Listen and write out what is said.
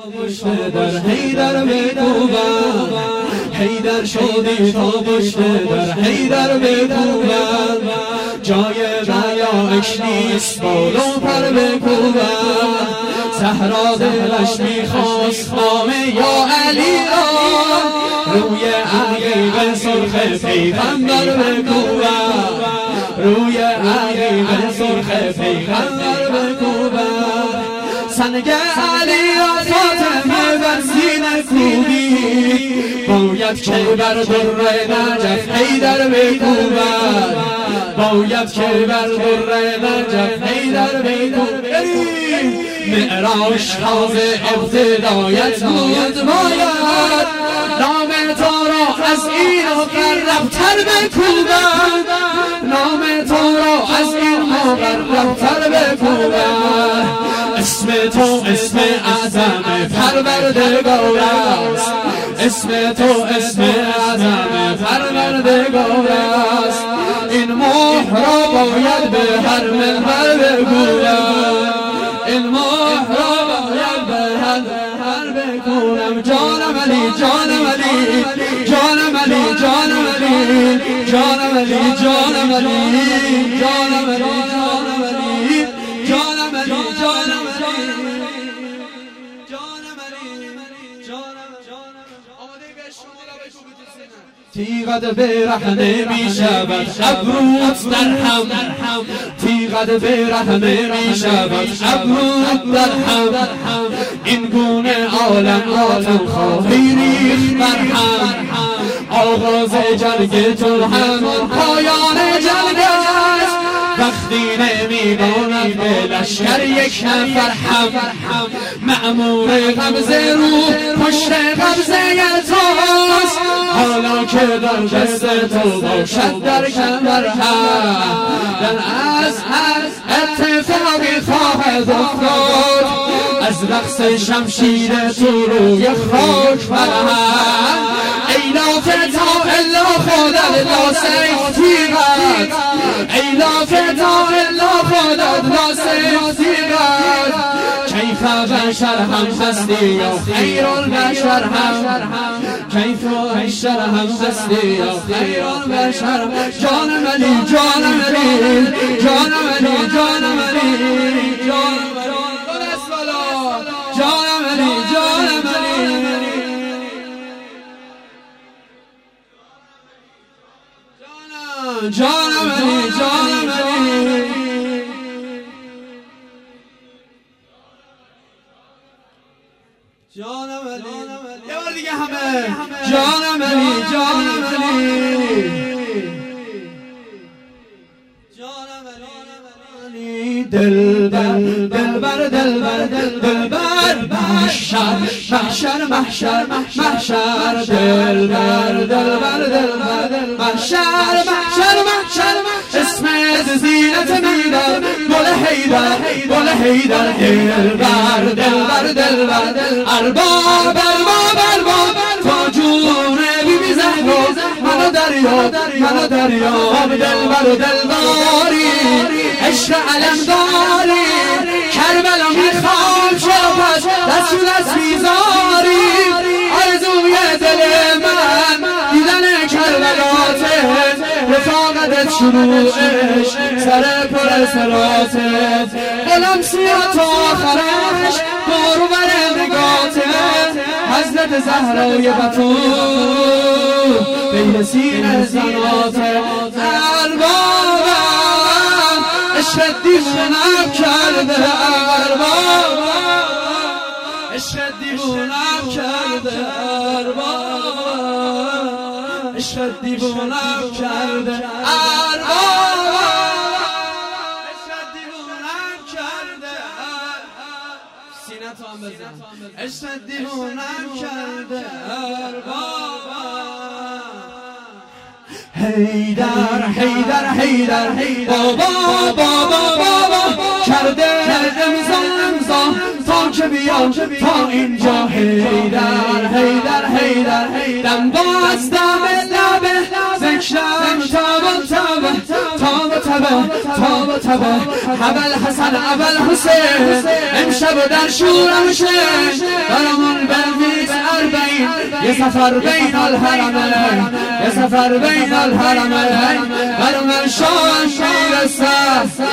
پشت در حیدر بکوبم، حیدر شدی تا پشت در حیدر بکوبم، جای بیاش نیست بال و پر بکوبم، زهرا دلش میخواست نام یا علی را، روی عقیق سرخ پیغمبر بکوبم، روی عقیق سرخ پیغمبر بکوبم، سنگ علی را فاطمه بر سینه کوبی، باید که بر در نجف حیدر بکوبد، باید که بر در نجف حیدر بکوبد. معراج تازه ابتدایت بود باید، نام تو را از این مقرب‌تر بکوبد، نام تو را از این مقرب‌تر بکوبد، اسم تو اسم اعظم پروردگار است، اسم تو اسم اعظم پروردگار است، این مهر را باید به هر منبر بگویم، این مهر را باید به هر بگویم. جانم علی جانم علی جانم علی جانم علی جانم علی جانم علی جانم علی جانم علی جانم علی جانم تیغت برهنه می شود ابروت در هم، تیغت برهنه می شود ابروت در هم، این گونه عالم آتم خواهی ریخت بر هم، آغاز جنگ تو همون پایان جنگ است، وقتی نمیدانی به لشکر یک نفر هم، مأمور قبضه رو پشت قبضه توست، حالا که در دست تو باشد در کمر هم، در از اتفاقی خواهد افتاد، از رقص شمشیر تو روی خاک برهم، ای لا فتا الا خودت لا سیف تیغت، ای لا فتا الا خودت لا سیف تیغت، کیف بشر هم هستی یا خیر البشر هم، کیف بشر هم هستی یا خیر البشر، جانم علی جانم علی جانم علی جانم علی جانم علی جانم علی جانم علی جانم علی جانم علی جانم علی یه بار دیگه همه جانم علی جانم علی جانم علی دلبر دلبر دلبر دلبر محشر محشر محشر محشر دلبر دلبر دلبر محشر محشر محشر اسمت زینت میدر گل حیدر گل حیدر دلبر دلبر دلبر ارباب ارباب ارباب تا جون بیبی زهرا منو دریاب دلبر و دلباری عشق علم داری کربلا میخوام شبش رسول از بیزاری آرزوی دل من دیدن کربلاته رفاقتت شروعش سر پر سراتت قلم سیاه تا آخرش برو بر نگاتت حضرت زهرای بطول بین سینه زناتت اربابم عشق دیوونم کرده اربابم عشق دیوونم کرده اربابم عشق دیوونم کرده اربابم عشق دیوونم کرده سینه تو هم بزن عشق دیوونم کرده اربابم حیدر حیدر حیدر بابا بابا بابا کرده امضا امضا تا که بیام تا اینجا حیدر حیدر حیدر دم باز دم لبه ذکرم تابه تابه تابه تابه اول حسن اول حسین امشب در شورم شه یه سفر بین الحرمین، یه سفر بین الحرمین، بر من شام میرسد